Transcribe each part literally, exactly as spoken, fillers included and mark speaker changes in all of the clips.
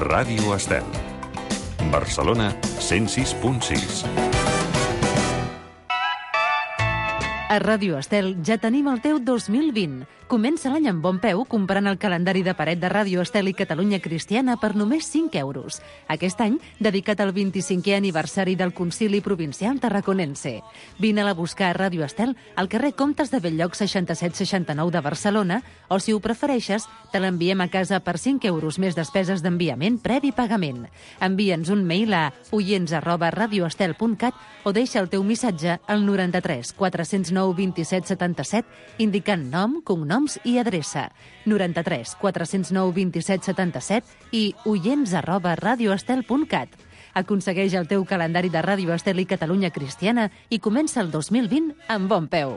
Speaker 1: Ràdio Estel. Barcelona, cent sis punt sis.
Speaker 2: A Ràdio Estel ja tenim el teu dos mil vint. Comença l'any amb bon peu comprant el calendari de paret de Ràdio Estel i Catalunya Cristiana per només cinc euros. Aquest any, dedicat al vint-i-cinquè aniversari del Concili Provincial Tarraconense. Vine-la a buscar a Ràdio Estel al carrer Comtes de Bell-lloc seixanta-set seixanta-nou de Barcelona o, si ho prefereixes, te l'enviem a casa per cinc euros més despeses d'enviament previ pagament. Envia'ns un mail a oients arroba radioestel punt cat o deixa el teu missatge al noranta-tres quatre-cents nou vint-i-set setanta-set indicant nom, cognoms i adreça. noranta-tres quatre-cents nou vint-i-set setanta-set i oients arroba radioestel punt cat. Aconsegueix el teu calendari de Ràdio Estel i Catalunya Cristiana i comença el dos mil vint amb bon peu.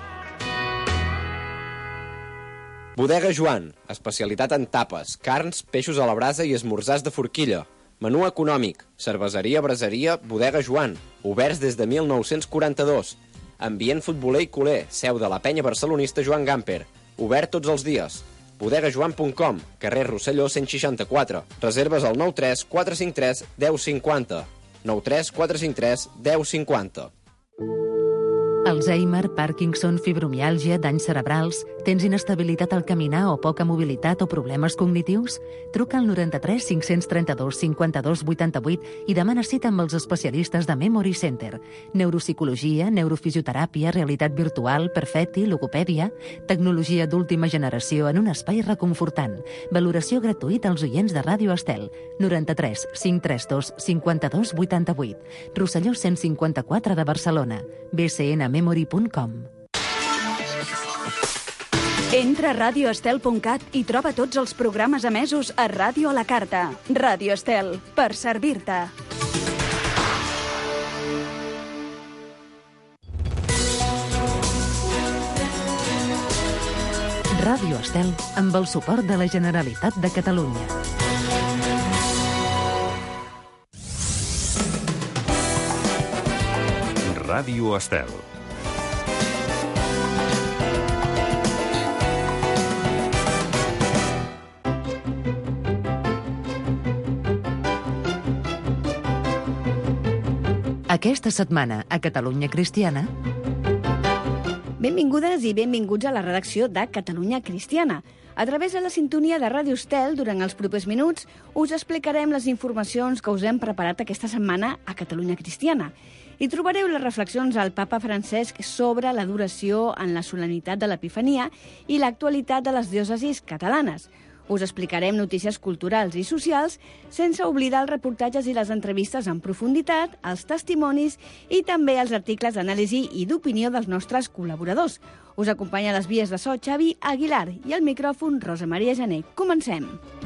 Speaker 3: Bodega Joan, especialitat en tapes, carns, peixos a la brasa i esmorzars de forquilla. Menú econòmic, cerveseria, braseria, Bodega Joan, oberts des de mil nou-cents quaranta-dos. Ambient futboler i culer, seu de la penya barcelonista Joan Gamper. Obert tots els dies. bodega joan punt com, carrer Rosselló cent seixanta-quatre. Reserves al nou tres quatre cinc tres deu cinquanta. nou tres quatre cinc tres deu cinquanta.
Speaker 2: Alzheimer, Parkinson, fibromiàlgia, danys cerebrals... Tens inestabilitat al caminar o poca mobilitat o problemes cognitius? Truca al noranta-tres cinc-cents trenta-dos cinquanta-dos vuitanta-vuit i demana cita amb els especialistes de Memory Center. Neuropsicologia, neurofisioteràpia, realitat virtual, perfecti, logopèdia... Tecnologia d'última generació en un espai reconfortant. Valoració gratuïta als oients de Ràdio Estel. noranta-tres cinc trenta dos cinquanta-dos vuitanta-vuit. Rosselló cent cinquanta-quatre de Barcelona. b c n memory punt com.
Speaker 4: Entra a radioestel punt cat i troba tots els programes emesos a Ràdio a la Carta. Ràdio Estel, per servir-te.
Speaker 2: Ràdio Estel, amb el suport de la Generalitat de Catalunya.
Speaker 1: Ràdio Estel.
Speaker 2: Aquesta setmana, a Catalunya Cristiana...
Speaker 4: Benvingudes i benvinguts a la redacció de Catalunya Cristiana. A través de la sintonia de Ràdio Estel, durant els propers minuts, us explicarem les informacions que us hem preparat aquesta setmana a Catalunya Cristiana. Hi trobareu les reflexions al papa Francesc sobre l'adoració en la solemnitat de l'Epifania i l'actualitat de les diòcesis catalanes. Us explicarem notícies culturals i socials, sense oblidar els reportatges i les entrevistes en profunditat, els testimonis i també els articles d'anàlisi i d'opinió dels nostres col·laboradors. Us acompanya a les vies de so Xavi Aguilar i al micròfon Rosa Maria Jané. Comencem.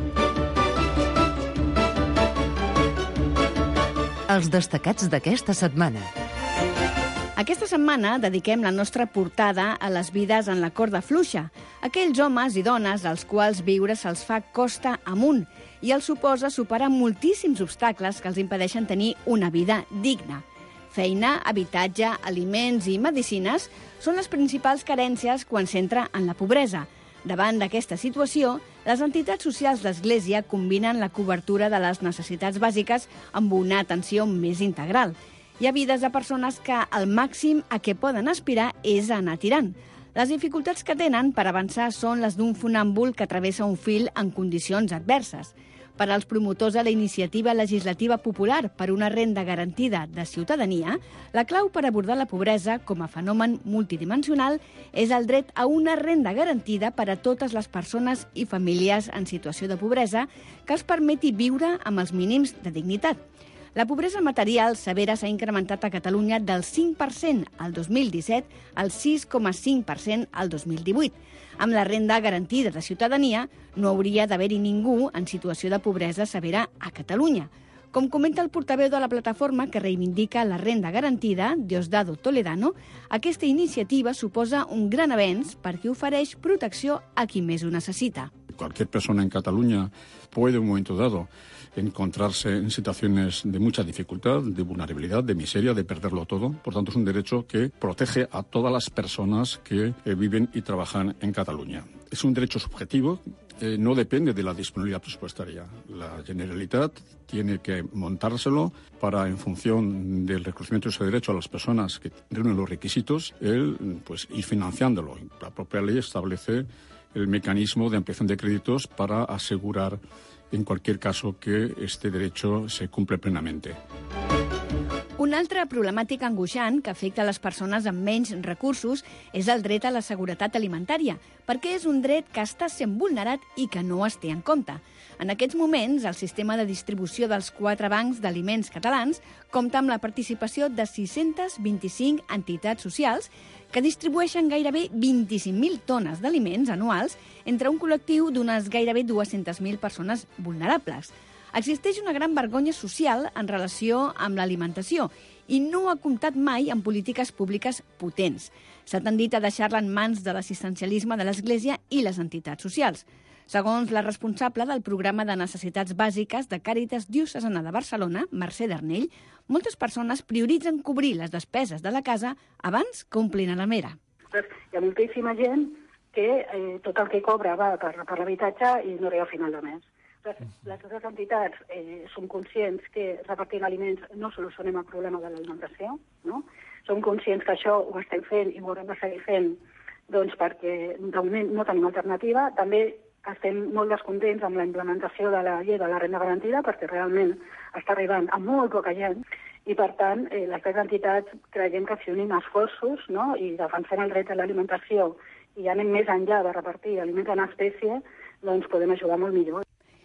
Speaker 2: Els destacats d'aquesta setmana.
Speaker 4: Aquesta setmana dediquem la nostra portada a les vides en la corda fluixa, aquells homes i dones als quals viure se'ls fa costa amunt i els suposa superar moltíssims obstacles que els impedeixen tenir una vida digna. Feina, habitatge, aliments i medicines són les principals carències quan s'entra en la pobresa. Davant d'aquesta situació, les entitats socials d'Església combinen la cobertura de les necessitats bàsiques amb una atenció més integral. Hi ha vides de persones que el màxim a què poden aspirar és a anar tirant. Les dificultats que tenen per avançar són les d'un funàmbul que travessa un fil en condicions adverses. Per als promotors de la iniciativa legislativa popular per una renda garantida de ciutadania, la clau per abordar la pobresa com a fenomen multidimensional és el dret a una renda garantida per a totes les persones i famílies en situació de pobresa que els permeti viure amb els mínims de dignitat. La pobresa material severa s'ha incrementat a Catalunya del cinc per cent al dos mil disset al sis coma cinc per cent al dos mil divuit. Amb la renda garantida de ciutadania no hauria d'haver-hi ningú en situació de pobresa severa a Catalunya. Com comenta el portaveu de la plataforma que reivindica la renda garantida, Diosdado Toledano, aquesta iniciativa suposa un gran avenç perquè ofereix protecció a qui més ho necessita.
Speaker 5: Cualquier persona en Cataluña puede en un momento dado encontrarse en situaciones de mucha dificultad, de vulnerabilidad, de miseria, de perderlo todo. Por tanto, es un derecho que protege a todas las personas que eh, viven y trabajan en Cataluña. es un derecho subjetivo, eh, no depende de la disponibilidad presupuestaria. La Generalitat tiene que montárselo para, en función del reconocimiento de ese derecho a las personas que reúnen los requisitos, él, pues, ir financiándolo. La propia ley establece el mecanismo de ampliación de créditos para asegurar, en cualquier caso, que este derecho se cumple plenamente.
Speaker 4: Una altra problemàtica angoixant que afecta a les persones amb menys recursos és el dret a la seguretat alimentària, perquè és un dret que està sent vulnerat i que no es té en compte. En aquests moments, el sistema de distribució dels quatre bancs d'aliments catalans compta amb la participació de sis-centes vint-i-cinc entitats socials que distribueixen gairebé vint-i-cinc mil tones d'aliments anuals entre un col·lectiu d'unes gairebé dues-centes mil persones vulnerables. Existeix una gran vergonya social en relació amb l'alimentació i no ha comptat mai amb polítiques públiques potents. S'ha tendit a deixar-la en mans de l'assistencialisme de l'Església i les entitats socials. Segons la responsable del programa de necessitats bàsiques de Càritas Diocesana de Barcelona, Mercè Darnell, moltes persones prioritzen cobrir les despeses de la casa abans que omplin a la mera.
Speaker 6: Hi ha moltíssima gent que eh, tot el que cobra va per, per l'habitatge i no arriba a final de mes. Les, les altres entitats eh, som conscients que repartint aliments no solucionem el problema de l'alimentació, no? Som conscients que això ho estem fent i ho haurem de seguir fent doncs, perquè de moment no tenim alternativa. També estem molt descontents amb la implementació de la llei de la renda garantida perquè realment està arribant a molt poca gent i, per tant, eh, les tres entitats creiem que si unim esforços, no? I defensem el dret a l'alimentació i anem més enllà de repartir aliments en espècie, doncs podem ajudar molt millor.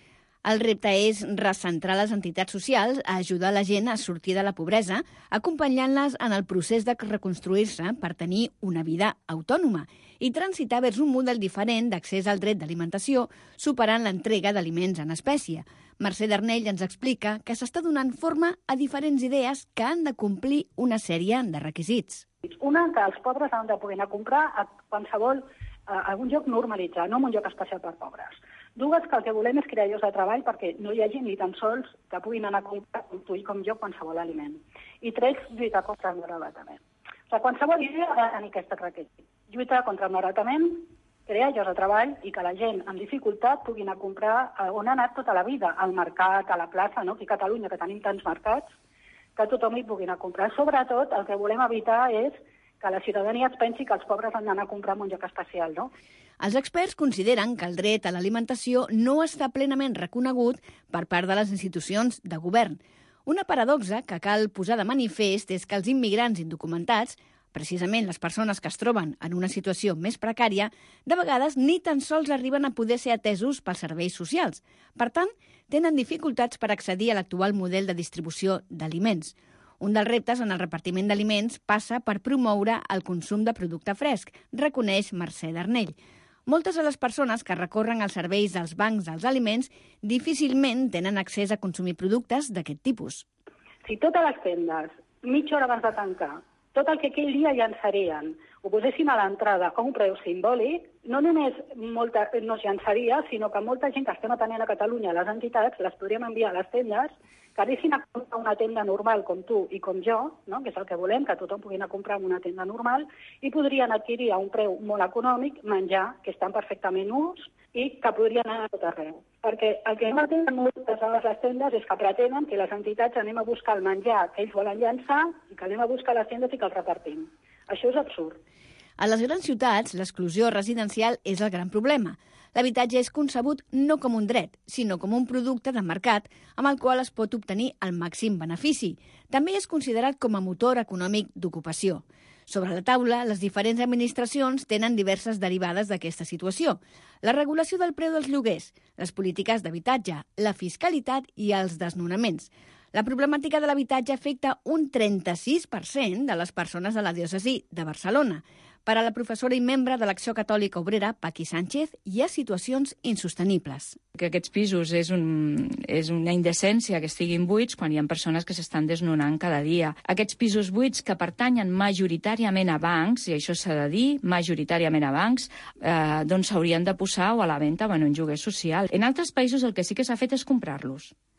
Speaker 4: El repte és recentrar les entitats socials a ajudar la gent a sortir de la pobresa, acompanyant-les en el procés de reconstruir-se per tenir una vida autònoma i transitar vers un model diferent d'accés al dret d'alimentació, superant l'entrega d'aliments en espècie. Mercè Darnell ens explica que s'està donant forma a diferents idees que han de complir una sèrie de requisits.
Speaker 6: Una, que els pobres han de poder anar a comprar a qualsevol, a algun lloc normalitzat, no en un lloc especial per pobres. Dues, que el que volem és crear llocs de treball perquè no hi hagi ni tan sols que puguin anar a comprar com tu i com jo qualsevol aliment. I tres, lluitar contra el malbaratament. O sigui, qualsevol idea ha de tenir aquest requisit. Lluitar contra el malbaratament, crear llocs de treball i que la gent amb dificultat pugui anar a comprar on ha anat tota la vida, al mercat, a la plaça, no? Aquí a Catalunya, que tenim tants mercats, que tothom hi pugui anar a comprar. Sobretot, el que volem evitar és que la ciutadania es pensi que els pobres han d'anar a comprar en un lloc especial, no?
Speaker 4: Els experts consideren que el dret a l'alimentació no està plenament reconegut per part de les institucions de govern. Una paradoxa que cal posar de manifest és que els immigrants indocumentats, precisament les persones que es troben en una situació més precària, de vegades ni tan sols arriben a poder ser atesos pels serveis socials. Per tant, tenen dificultats per accedir a l'actual model de distribució d'aliments. Un dels reptes en el repartiment d'aliments passa per promoure el consum de producte fresc, reconeix Mercè Darnell. Moltes de les persones que recorren als serveis dels bancs dels aliments difícilment tenen accés a consumir productes d'aquest tipus.
Speaker 6: Si totes les tendes, mitja hora abans de tancar, tot el que aquell dia llançarien, ho posessin a l'entrada a un preu simbòlic, no només molta, no es llançaria, sinó que molta gent que estem atenent a Catalunya, les entitats, les podríem enviar a les tendes, que anessin a comprar una tenda normal com tu i com jo, no? Que és el que volem, que tothom pugui anar a comprar en una tenda normal, i podrien adquirir a un preu molt econòmic menjar que estan perfectament ús i que podrien anar a tot arreu. Perquè el que no tenen moltes de les tendes és que pretenen que les entitats anem a buscar el menjar que ells volen llançar i que anem a buscar les tendes i que el repartim. Això és absurd.
Speaker 4: A les grans ciutats, l'exclusió residencial és el gran problema. L'habitatge és concebut no com un dret, sinó com un producte de mercat amb el qual es pot obtenir el màxim benefici. També és considerat com a motor econòmic d'ocupació. Sobre la taula, les diferents administracions tenen diverses derivades d'aquesta situació. La regulació del preu dels lloguers, les polítiques d'habitatge, la fiscalitat i els desnonaments. La problemàtica de l'habitatge afecta un trenta-sis per cent de les persones de la diòcesi de Barcelona. Per a la professora i membre de l'Acció Catòlica Obrera, Paqui Sánchez, hi ha situacions insostenibles.
Speaker 7: Que aquests pisos és, un, és una indecència que estiguin buits quan hi ha persones que s'estan desnonant cada dia. Aquests pisos buits que pertanyen majoritàriament a bancs, i això s'ha de dir, majoritàriament a bancs, eh, doncs s'haurien de posar o a la venda o en un lloguer social. En altres països el que sí que s'ha fet és comprar-los.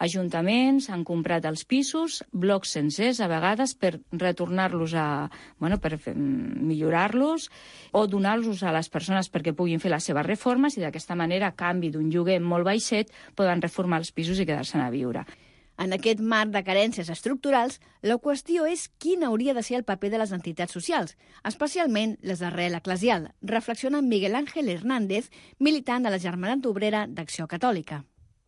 Speaker 7: Ajuntaments han comprat els pisos, blocs sencers, a vegades, per retornar-los a... Bueno, per millorar-los o donar-los a les persones perquè puguin fer les seves reformes i d'aquesta manera, a canvi d'un lloguer molt baixet, poden reformar els pisos i quedar-se'n a viure.
Speaker 4: En aquest marc de carències estructurals, la qüestió és quin hauria de ser el paper de les entitats socials, especialment les d'arrel eclesial, reflexiona Miguel Ángel Hernández, militant de la Germandat Obrera d'Acció Catòlica.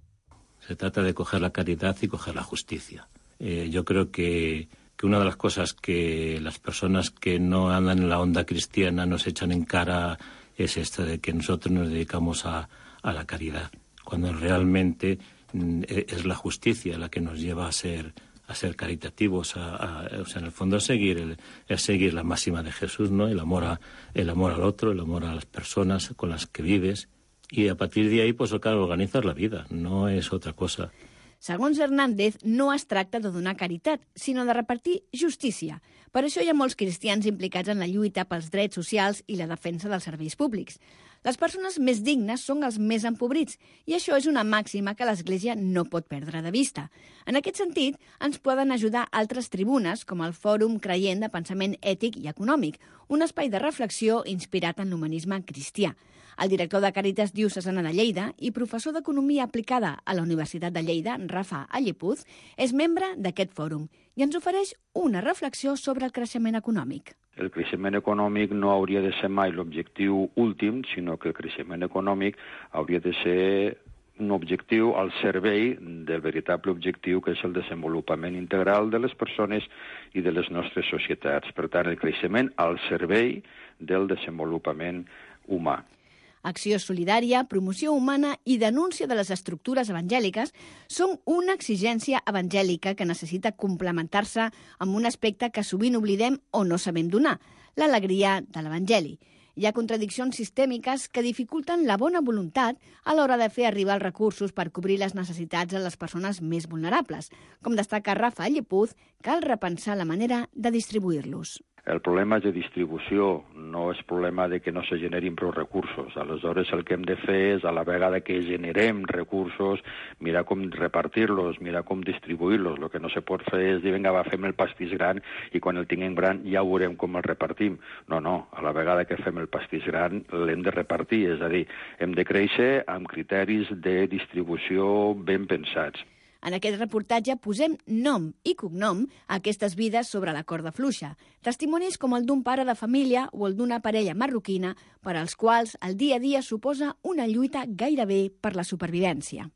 Speaker 8: Se trata de coger la caridad y coger la justicia. Eh, yo creo que, que una de las cosas que las personas que no andan en la onda cristiana nos echan en cara es esta de que nosotros nos dedicamos a, a la caridad, cuando realmente mm, es la justicia la que nos lleva a ser, a ser caritativos, a, a, o sea, en el fondo a seguir, el, a seguir la máxima de Jesús, ¿no? El amor, a, el amor al otro, el amor a las personas con las que vives. I a partir d'ahí, pues, claro, organitzes la vida, no és otra cosa.
Speaker 4: Segons Hernández, no es tracta de donar caritat, sinó de repartir justícia. Per això hi ha molts cristians implicats en la lluita pels drets socials i la defensa dels serveis públics. Les persones més dignes són els més empobrits, i això és una màxima que l'Església no pot perdre de vista. En aquest sentit, ens poden ajudar altres tribunes, com el Fòrum Creient de Pensament Ètic i Econòmic, un espai de reflexió inspirat en l'humanisme cristià. El director de Càritas Diocesana de Lleida i professor d'Economia aplicada a la Universitat de Lleida, Rafa Allepuz, és membre d'aquest fòrum i ens ofereix una reflexió sobre el creixement econòmic.
Speaker 9: El creixement econòmic no hauria de ser mai l'objectiu últim, sinó que el creixement econòmic hauria de ser un objectiu al servei del veritable objectiu, que és el desenvolupament integral de les persones i de les nostres societats. Per tant, el creixement al servei del desenvolupament humà.
Speaker 4: Acció solidària, promoció humana i denúncia de les estructures evangèliques són una exigència evangèlica que necessita complementar-se amb un aspecte que sovint oblidem o no sabem donar, l'alegria de l'Evangeli. Hi ha contradiccions sistèmiques que dificulten la bona voluntat a l'hora de fer arribar els recursos per cobrir les necessitats de les persones més vulnerables. Com destaca Rafa Allepuz, cal repensar la manera de distribuir-los.
Speaker 9: El problema és de distribució, no és problema de que no se generin prou recursos. Aleshores, el que hem de fer és, a la vegada que generem recursos, mirar com repartir-los, mirar com distribuir-los. El que no se pot fer és dir, vinga, va, fem el pastís gran i quan el tinguem gran ja veurem com el repartim. No, no, a la vegada que fem el pastís gran l'hem de repartir, és a dir, hem de créixer amb criteris de distribució ben pensats.
Speaker 4: En aquest reportatge posem nom i cognom a aquestes vides sobre la corda fluixa. Testimonis com el d'un pare de família o el d'una parella marroquina per als quals el dia a dia suposa una lluita gairebé per la supervivència.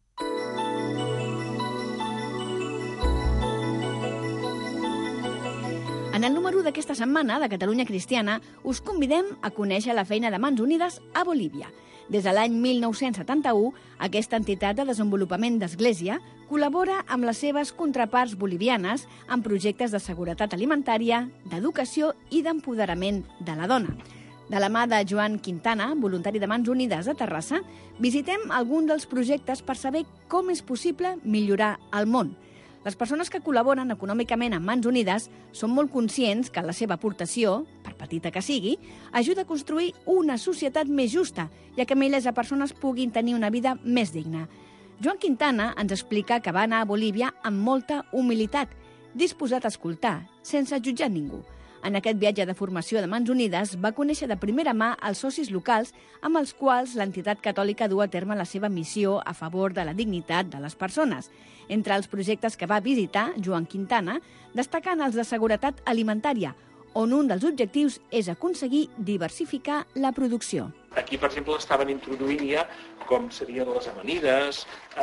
Speaker 4: En el número d'aquesta setmana de Catalunya Cristiana us convidem a conèixer la feina de Mans Unides a Bolívia. Des de l'any mil nou-cents setanta-u, aquesta entitat de desenvolupament d'Església col·labora amb les seves contraparts bolivianes en projectes de seguretat alimentària, d'educació i d'empoderament de la dona. De la mà de Joan Quintana, voluntari de Mans Unides a Terrassa, visitem algun dels projectes per saber com és possible millorar el món. Les persones que col·laboren econòmicament amb Mans Unides són molt conscients que la seva aportació, per petita que sigui, ajuda a construir una societat més justa, ja que milers de persones puguin tenir una vida més digna. Joan Quintana ens explica que va anar a Bolívia amb molta humilitat, disposat a escoltar, sense jutjar ningú. En aquest viatge de formació de Mans Unides va conèixer de primera mà els socis locals amb els quals l'entitat catòlica du a terme la seva missió a favor de la dignitat de les persones. Entre els projectes que va visitar, Joan Quintana, destacant els de seguretat alimentària, on un dels objectius és aconseguir diversificar la producció.
Speaker 10: Aquí, per exemple, estaven introduint ja com serien les amanides,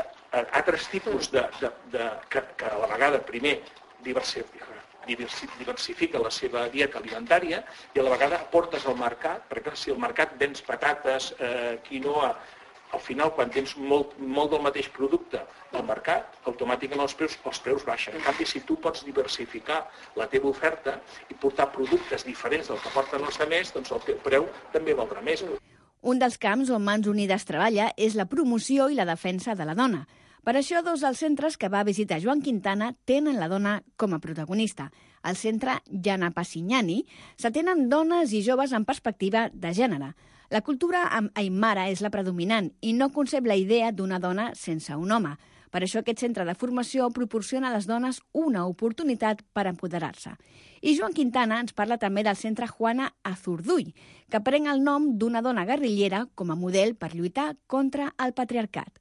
Speaker 10: altres tipus de, de, de que, que a la vegada, primer, diversificar diversifica la seva dieta alimentària i a la vegada aportes al mercat, perquè si el mercat vens patates, eh, quinoa, al final quan tens molt, molt del mateix producte al mercat, automàticament els preus, els preus baixen. En canvi, si tu pots diversificar la teva oferta i portar productes diferents del que porten els altres, doncs el teu preu també valdrà més.
Speaker 4: Un dels camps on Mans Unides treballa és la promoció i la defensa de la dona. Per això, dos dels centres que va visitar Joan Quintana tenen la dona com a protagonista. Al centre Yanapasiñani s'atenen dones i joves en perspectiva de gènere. La cultura aimara és la predominant i no concep la idea d'una dona sense un home. Per això aquest centre de formació proporciona a les dones una oportunitat per empoderar-se. I Joan Quintana ens parla també del centre Juana Azurduy, que pren el nom d'una dona guerrillera com a model per lluitar contra el patriarcat.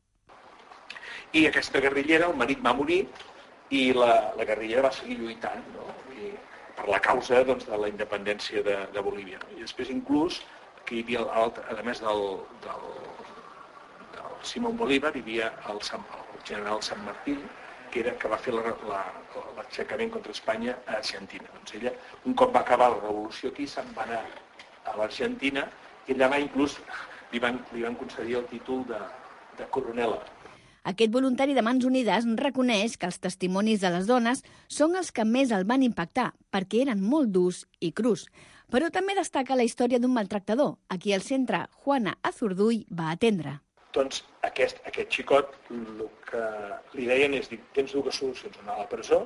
Speaker 10: I aquesta guerrillera, el marit va morir i la, la guerrillera va seguir lluitant, no? I per la causa doncs, de la independència de, de Bolívia. I després inclús, que hi havia, el, a més del, del, del Simón Bolívar, hi havia el, el general San Martín, que, era, que va fer l'aixecament contra Espanya a Argentina. Doncs ella, un cop va acabar la revolució aquí, se'n va anar a l'Argentina i allà va inclús li van, li van concedir el títol de, de coronela.
Speaker 4: Aquest voluntari de Mans Unides reconeix que els testimonis de les dones són els que més el van impactar, perquè eren molt durs i crus. Però també destaca la història d'un maltractador, a qui el centre Juana Azurduy va atendre.
Speaker 10: Doncs aquest, aquest xicot el que li deien és dir, tens dues solucions, anar a la presó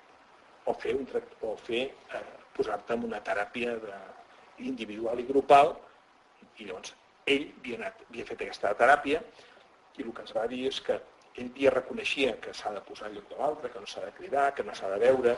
Speaker 10: o fer, un, o fer eh, posar-te en una teràpia de, individual i grupal. I llavors ell havia, anat, havia fet aquesta teràpia i el que ens va dir és que ell ja reconeixia que s'ha de posar al lloc de l'altre, que no s'ha de cridar, que no s'ha de veure.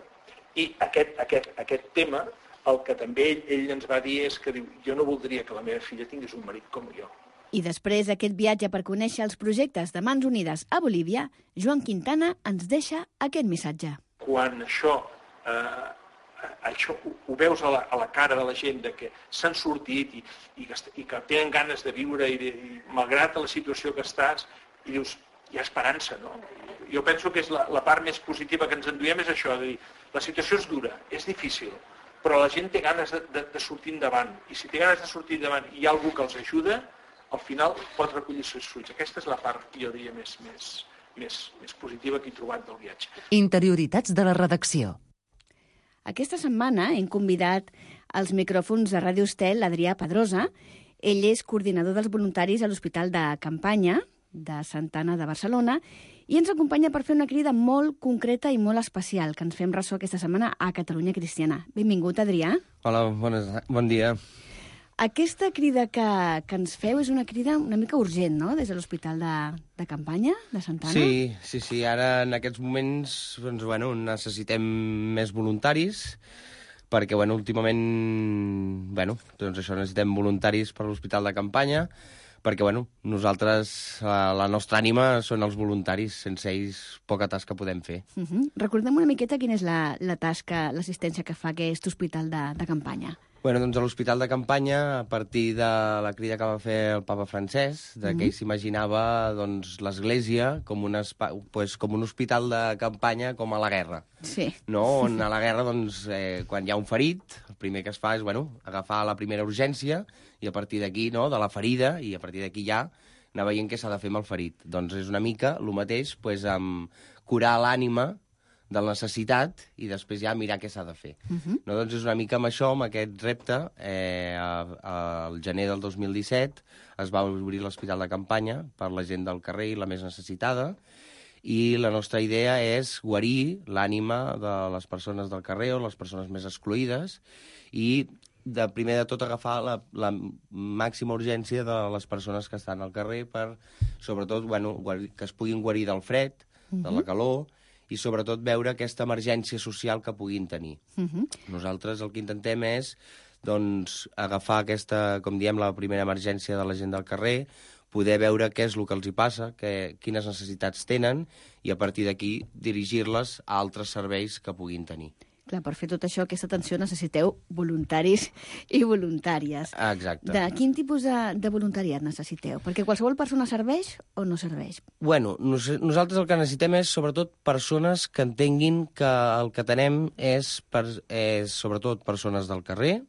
Speaker 10: I aquest, aquest, aquest tema, el que també ell, ell ens va dir és que diu, jo no voldria que la meva filla tingués un marit com jo.
Speaker 4: I després d'aquest viatge per conèixer els projectes de Mans Unides a Bolívia, Joan Quintana ens deixa aquest missatge.
Speaker 10: Quan això, eh, això ho, ho veus a la, a la cara de la gent de que s'han sortit i, i, que, i que tenen ganes de viure i, de, i malgrat la situació que estàs, i dius, hi ha esperança, no? Jo penso que és la, la part més positiva que ens enduiem és això, de dir, la situació és dura, és difícil, però la gent té ganes de, de, de sortir endavant, i si té ganes de sortir endavant i hi ha algú que els ajuda, al final pot recollir els seus fruits. Aquesta és la part, jo diria, més, més, més, més positiva que he trobat del viatge.
Speaker 2: Interioritats de la redacció.
Speaker 4: Aquesta setmana hem convidat als micròfons de Ràdio Estel l'Adrià Pedrosa. Ell és coordinador dels voluntaris a l'Hospital de Campanya de Santa Anna de Barcelona i ens acompanya per fer una crida molt concreta i molt especial que ens fem ressò aquesta setmana a Catalunya Cristiana. Benvingut, Adrià.
Speaker 11: Hola, bones, bon dia.
Speaker 4: Aquesta crida que, que ens feu és una crida una mica urgent, no?, des de l'Hospital de, de Campanya, de Santa Anna.
Speaker 11: Sí, sí, sí. Ara, en aquests moments, doncs, bueno, necessitem més voluntaris, perquè, bueno, últimament, bueno, doncs això, necessitem voluntaris per l'Hospital de Campanya, perquè, bueno, nosaltres, la, la nostra ànima són els voluntaris, sense ells poca tasca podem fer.
Speaker 4: Uh -huh. Recordem una miqueta quina és la, la tasca, l'assistència que fa aquest Hospital de, de Campanya.
Speaker 11: Bueno, doncs a l'Hospital de Campanya, a partir de la crida que va fer el papa Francesc, de que
Speaker 4: Mm-hmm.
Speaker 11: ell s'imaginava doncs, l'Església com, un espa... pues, com un hospital de campanya com a la guerra.
Speaker 4: Sí.
Speaker 11: No? On a la guerra, doncs, eh, quan hi ha un ferit, el primer que es fa és bueno, agafar la primera urgència i a partir d'aquí, no, de la ferida, i a partir d'aquí ja anar veient què s'ha de fer amb el ferit. Doncs és una mica el mateix, pues, amb curar l'ànima de la necessitat i després ja mirar què s'ha de fer.
Speaker 4: Uh-huh.
Speaker 11: No, doncs és una mica amb això, amb aquest repte, eh, al gener del dos mil disset es va obrir l'Hospital de Campanya per la gent del carrer i la més necessitada, i la nostra idea és guarir l'ànima de les persones del carrer o les persones més excluïdes i de primer de tot agafar la, la màxima urgència de les persones que estan al carrer per, sobretot, bueno, guarir, que es puguin guarir del fred, uh-huh. de la calor, i sobretot veure aquesta emergència social que puguin tenir.
Speaker 4: Uh-huh.
Speaker 11: Nosaltres el que intentem és doncs, agafar aquesta, com diem, la primera emergència de la gent del carrer, poder veure què és el que els hi passa, que, quines necessitats tenen, i a partir d'aquí dirigir-les a altres serveis que puguin tenir.
Speaker 4: Clar, per fer tot això, aquesta atenció, necessiteu voluntaris i voluntàries.
Speaker 11: Ah, exacte.
Speaker 4: De quin tipus de, de voluntariat necessiteu? Perquè qualsevol persona serveix o no serveix?
Speaker 11: Bueno, nos, nosaltres el que necessitem és, sobretot, persones que entenguin que el que tenem és, per, és sobretot, persones del carrer,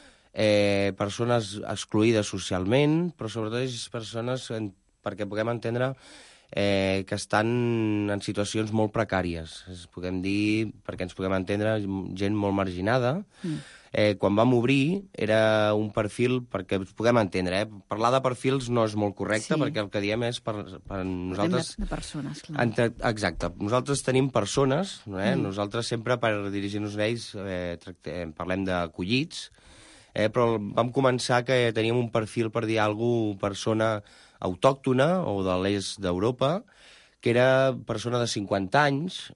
Speaker 11: eh, persones excluïdes socialment, però sobretot és persones en, perquè puguem entendre eh, que estan en situacions molt precàries. Es puguem dir, perquè ens puguem entendre, gent molt marginada. Mm. Eh, quan vam obrir era un perfil, perquè ens puguem entendre, eh? Parlar de perfils no és molt correcte, sí. perquè el que diem és per, per nosaltres...
Speaker 4: De, de persones, clar.
Speaker 11: Entre, exacte. Nosaltres tenim persones, eh?
Speaker 4: Mm.
Speaker 11: Nosaltres sempre per dirigir-nos a ells eh, tractem, parlem d'acollits, eh? però vam començar que teníem un perfil, per dir alguna cosa, persona autòctona o de l'est d'Europa, que era persona de cinquanta anys,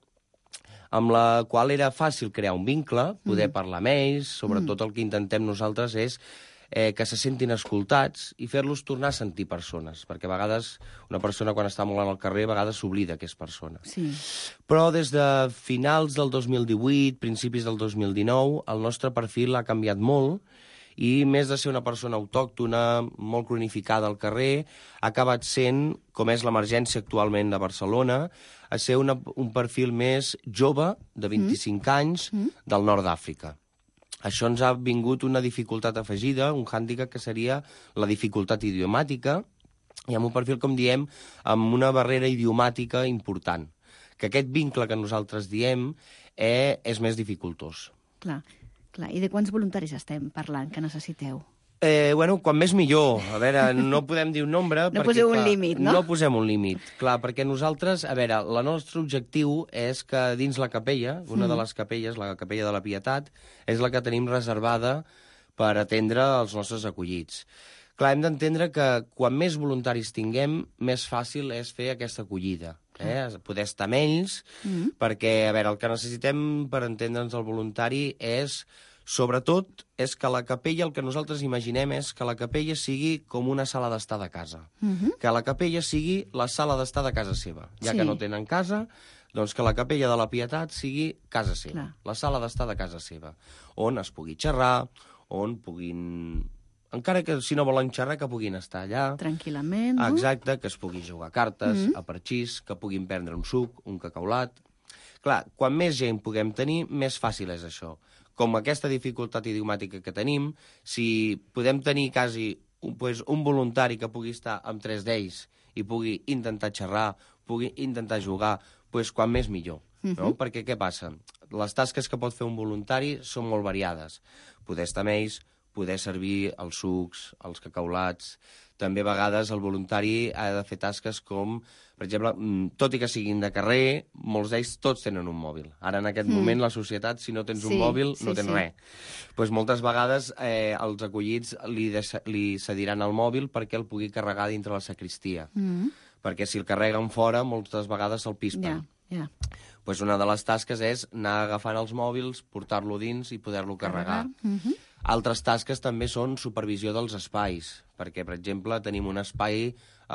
Speaker 11: amb la qual era fàcil crear un vincle, poder mm. parlar amb ells, sobretot mm. el que intentem nosaltres és eh, que se sentin escoltats i fer-los tornar a sentir persones, perquè a vegades una persona quan està molt al carrer a vegades s'oblida que és persona.
Speaker 4: Sí.
Speaker 11: Però des de finals del dos mil divuit, principis del dos mil dinou, el nostre perfil ha canviat molt i més de ser una persona autòctona, molt cronificada al carrer, ha acabat sent, com és l'emergència actualment de Barcelona, a ser una, un perfil més jove, de vint-i-cinc mm. anys, mm. del nord d'Àfrica. Això ens ha vingut una dificultat afegida, un hàndicap que seria la dificultat idiomàtica, i amb un perfil, com diem, amb una barrera idiomàtica important, que aquest vincle que nosaltres diem eh, és més dificultós.
Speaker 4: Clar. Clar, i de quants voluntaris estem parlant que necessiteu?
Speaker 11: Eh, bueno, quan més millor. A veure, no podem dir un nombre...
Speaker 4: No
Speaker 11: perquè,
Speaker 4: poseu
Speaker 11: clar,
Speaker 4: un límit, no?
Speaker 11: No posem un límit, clar, perquè nosaltres... A veure, el nostre objectiu és que dins la capella, una mm. de les capelles, la capella de la Pietat, és la que tenim reservada per atendre els nostres acollits. Clar, hem d'entendre que quan més voluntaris tinguem, més fàcil és fer aquesta acollida. Eh? Poder estar amb ells, mm. perquè, a veure, el que necessitem per entendre'ns el voluntari és, sobretot, és que la capella, el que nosaltres imaginem és que la capella sigui com una sala d'estar de casa. Mm-hmm. Que la capella sigui la sala d'estar de casa seva. Ja sí. que no tenen casa, doncs que la capella de la Pietat sigui casa seva. Clar. La sala d'estar de casa seva. On es pugui xerrar, on puguin... Encara que si no volen xerrar, que puguin estar allà.
Speaker 4: Tranquil·lament, no?
Speaker 11: Exacte, que es pugui jugar a cartes, mm-hmm. a parxís, que puguin prendre un suc, un cacaulat. Clar, quan més gent puguem tenir, més fàcil és això. Com aquesta dificultat idiomàtica que tenim, si podem tenir quasi un, pues, un voluntari que pugui estar amb tres d'ells i pugui intentar xerrar, pugui intentar jugar, pues, quan més millor. Mm-hmm. No? Perquè què passa? Les tasques que pot fer un voluntari són molt variades. Poder estar amb ells, poder servir els sucs, els cacaulats. També a vegades el voluntari ha de fer tasques com, per exemple, tot i que siguin de carrer, molts d'ells tots tenen un mòbil. Ara, en aquest mm. moment, la societat, si no tens sí, un mòbil, no sí, tens sí. res. Pues moltes vegades eh, els acollits li, deixa, li cediran el mòbil perquè el pugui carregar dintre la sacristia. Mm. Perquè si el carreguen fora, moltes vegades se'l pispen.
Speaker 4: Yeah, yeah.
Speaker 11: Pues una de les tasques és anar agafant els mòbils, portar-lo dins i poder-lo carregar. carregar. Mm-hmm. Altres tasques també són supervisió dels espais, perquè, per exemple, tenim un espai eh,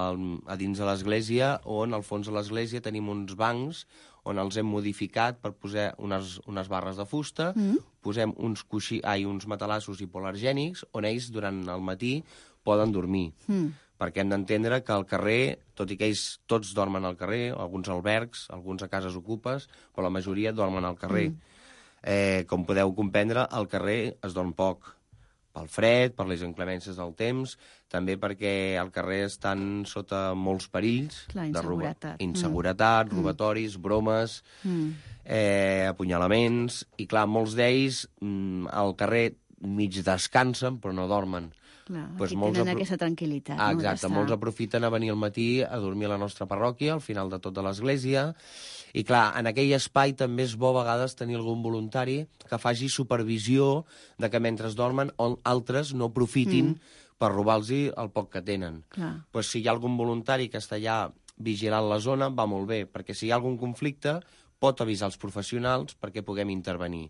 Speaker 11: a dins de l'església on, al fons de l'església, tenim uns bancs on els hem modificat per posar unes, unes barres de fusta, mm. posem uns, coixí, ai, uns matalassos hipoalergènics on ells, durant el matí, poden dormir. Mm. Perquè hem d'entendre que al carrer, tot i que ells tots dormen al carrer, alguns albergs, alguns a cases ocupes, però la majoria dormen al carrer. Mm. Eh, com podeu comprendre, al carrer es dorm poc, pel fred, per les inclemències del temps, també perquè al carrer estan sota molts perills.
Speaker 4: Clar,
Speaker 11: de roba,
Speaker 4: inseguretat.
Speaker 11: inseguretat,
Speaker 4: mm.
Speaker 11: robatoris, bromes,
Speaker 4: mm.
Speaker 11: eh, apunyalaments, i clar, molts d'ells mm, al carrer mig descansen, però no dormen.
Speaker 4: Clar,
Speaker 11: pues
Speaker 4: aquí
Speaker 11: molts
Speaker 4: tenen
Speaker 11: apro...
Speaker 4: aquesta tranquil·litat.
Speaker 11: Ah,
Speaker 4: no?
Speaker 11: exacte, molts aprofiten a venir al matí a dormir a la nostra parròquia, al final de tota l'església, i clar, en aquell espai també és bo a vegades tenir algun voluntari que faci supervisió de que mentre dormen altres no aprofitin mm. per robar-los el poc que tenen. Pues si hi ha algun voluntari que està allà vigilant la zona, va molt bé, perquè si hi ha algun conflicte pot avisar els professionals perquè puguem intervenir.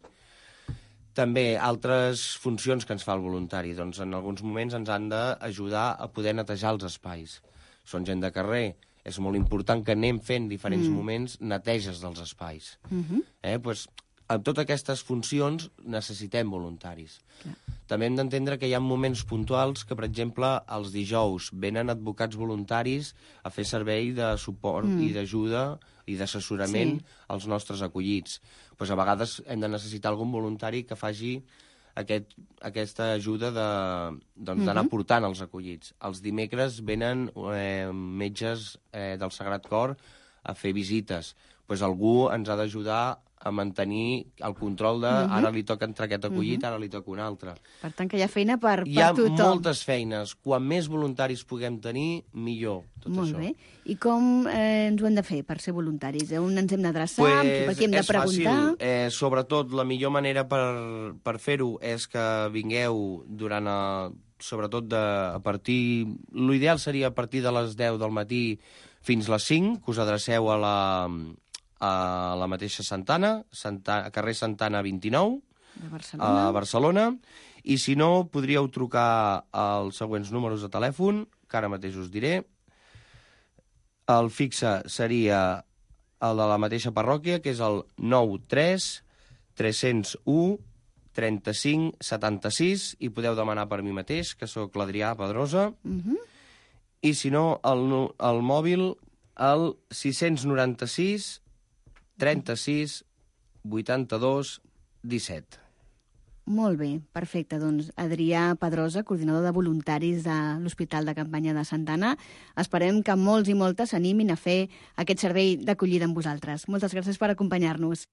Speaker 11: També altres funcions que ens fa el voluntari, doncs en alguns moments ens han d'ajudar a poder netejar els espais. Són gent de carrer, és molt important que anem fent diferents mm. moments neteges dels espais. Mm-hmm. Eh? Pues, amb totes aquestes funcions necessitem voluntaris. Clar. També hem d'entendre que hi ha moments puntuals que, per exemple, els dijous venen advocats voluntaris a fer servei de suport mm. i d'ajuda i d'assessorament sí. als nostres acollits. Pues a vegades hem de necessitar algun voluntari que faci aquest, aquesta ajuda de, doncs, d'anar mm-hmm. portant els acollits. Els dimecres venen eh, metges eh, del Sagrat Cor a fer visites. Pues algú ens ha d'ajudar a mantenir el control de mm-hmm. ara li toca entrar aquest acollit, mm-hmm. ara li toca un altre.
Speaker 4: Per tant, que hi ha feina per, per
Speaker 11: hi ha
Speaker 4: tothom.
Speaker 11: Hi ha moltes feines. Quan més voluntaris puguem tenir, millor. Tot
Speaker 4: Molt
Speaker 11: això.
Speaker 4: bé. I com eh, ens ho hem de fer per ser voluntaris? On ens hem d'adreçar?
Speaker 11: Pues
Speaker 4: per qui hem de preguntar?
Speaker 11: Fàcil. Eh, sobretot, la millor manera per, per fer-ho és que vingueu durant a, sobretot de, a partir... L'ideal seria a partir de les deu del matí fins les cinc, que us adreceu a la, a la mateixa Santana, Santa, carrer Santana vint-i-nou,
Speaker 4: de Barcelona.
Speaker 11: a Barcelona, i si no, podríeu trucar als següents números de telèfon, que ara mateix us diré. El fixe seria el de la mateixa parròquia, que és el nou tres tres zero u trenta-cinc setanta-sis, i podeu demanar per mi mateix, que sóc l'Adrià Pedrosa,
Speaker 4: Uh-huh.
Speaker 11: i si no, el, nu- el mòbil, el sis nou sis trenta-sis vuitanta-dos disset.
Speaker 4: Molt bé, perfecte. Doncs Adrià Pedrosa, coordinador de voluntaris de l'Hospital de Campanya de Santana. Esperem que molts i moltes s'animin a fer aquest servei d'acollida amb vosaltres. Moltes gràcies per acompanyar-nos.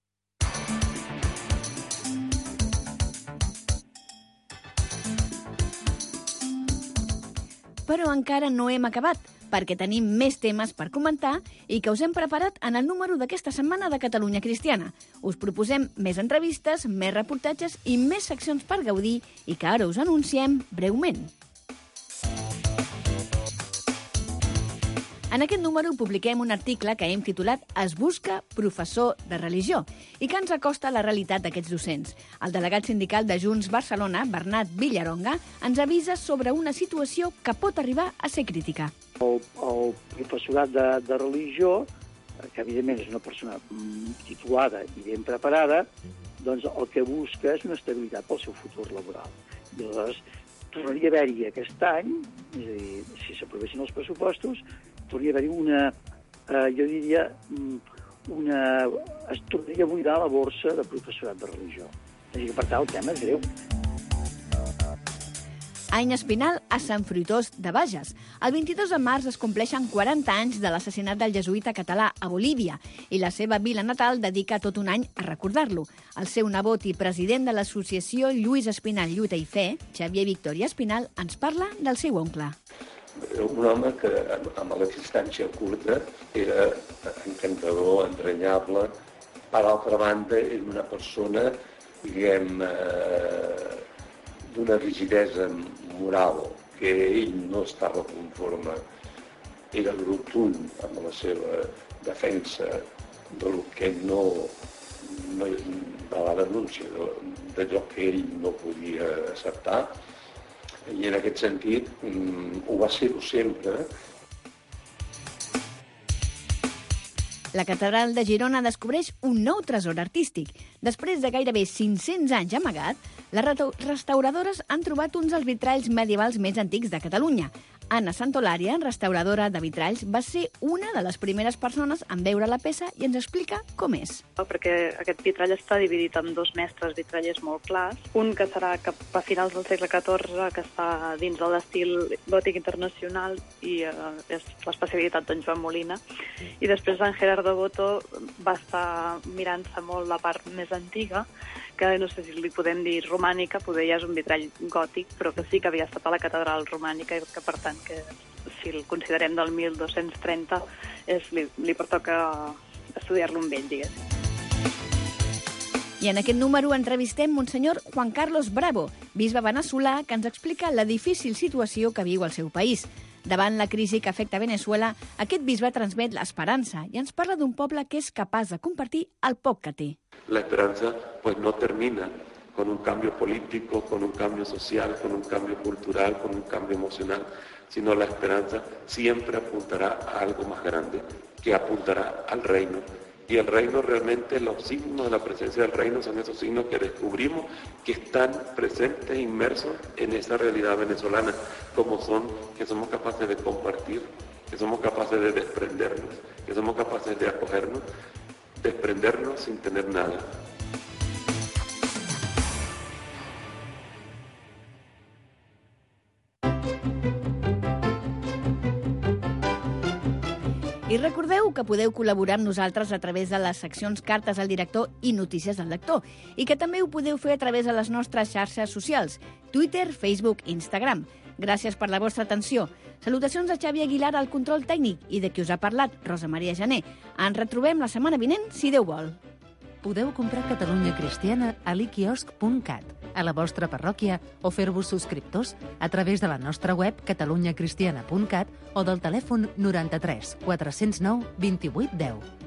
Speaker 4: Però encara no hem acabat, perquè tenim més temes per comentar i que us hem preparat en el número d'aquesta setmana de Catalunya Cristiana. Us proposem més entrevistes, més reportatges i més seccions per gaudir i que ara us anunciem breument. En aquest número publiquem un article que hem titulat Es busca professor de religió i que ens acosta a la realitat d'aquests docents. El delegat sindical de Junts Barcelona, Bernat Villaronga, ens avisa sobre una situació que pot arribar a ser crítica.
Speaker 12: El, el professorat de, de religió, que evidentment és una persona mm, titulada i ben preparada, doncs el que busca és una estabilitat pel seu futur laboral. I aleshores tornaria a haver-hi aquest any, és a dir, si s'aprovessin els pressupostos, tornaria a haver-hi una, eh, jo diria, una, es tornaria a buidar la borsa de professorat de religió. És a dir, per tant, el tema és greu.
Speaker 4: Any Espinal a Sant Fruitós de Bages. El vint-i-dos de març es compleixen quaranta anys de l'assassinat del jesuïta català a Bolívia i la seva vila natal dedica tot un any a recordar-lo. El seu nebot i president de l'associació Lluís Espinal Lluita i Fe, Xavier Victòria Espinal, ens parla del seu oncle.
Speaker 13: Un home que, amb l'existència curta, era encantador, entranyable. Per altra banda, era una persona, diguem, eh, d'una rigidesa moral, que ell no estava conforme. Era rotund amb la seva defensa del que no, no de la denúncia d'allò que ell no podia acceptar. I en aquest sentit ho va ser-ho sempre.
Speaker 4: La Catedral de Girona descobreix un nou tresor artístic. Després de gairebé cinc-cents anys amagat, les restauradores han trobat uns dels vitralls medievals més antics de Catalunya. Anna Santolària, restauradora de vitralls, va ser una de les primeres persones en veure la peça i ens explica com és.
Speaker 14: Perquè aquest vitrall està dividit en dos mestres vitrallers molt clars. Un que serà cap a finals del segle catorze, que està dins de l'estil gòtic internacional i eh, és l'especialitat d'en Joan Molina. I després en Gerardo Boto va estar mirant-se molt la part més antiga, que no sé si li podem dir romànica, poder ja és un vitrall gòtic, però que sí que havia estat a la catedral romànica i que, per tant, que si el considerem del mil dos-cents trenta, és, li, li pertoca estudiar-lo amb ell, diguéssim.
Speaker 4: I en aquest número entrevistem Monsenyor Juan Carlos Bravo, bisbe veneçolà, que ens explica la difícil situació que viu el seu país. Davant la crisi que afecta Venezuela, aquest bisbe transmet l'esperança i ens parla d'un poble que és capaç de compartir el poc que té.
Speaker 15: La esperanza pues no termina con un cambio político, con un cambio social, con un cambio cultural, con un cambio emocional, sino la esperanza siempre apuntará a algo más grande, que apuntará al reino. Y el reino realmente, los signos de la presencia del reino son esos signos que descubrimos que están presentes, inmersos en esa realidad venezolana, como son que somos capaces de compartir, que somos capaces de desprendernos, que somos capaces de acogernos, desprendernos sin tener nada.
Speaker 4: I recordeu que podeu col·laborar amb nosaltres a través de les seccions Cartes al director i Notícies del lector, i que també ho podeu fer a través de les nostres xarxes socials, Twitter, Facebook i Instagram. Gràcies per la vostra atenció. Salutacions a Xavi Aguilar al control tècnic i de qui us ha parlat, Rosa Maria Jané. Ens retrobem la setmana vinent, si Déu vol.
Speaker 2: Podeu comprar Catalunya Cristiana a l'iquiosc punt cat. a la vostra parròquia o fer-vos subscriptors a través de la nostra web catalunyacristiana punt cat o del telèfon noranta-tres quatre cents nou vint-i-vuit deu.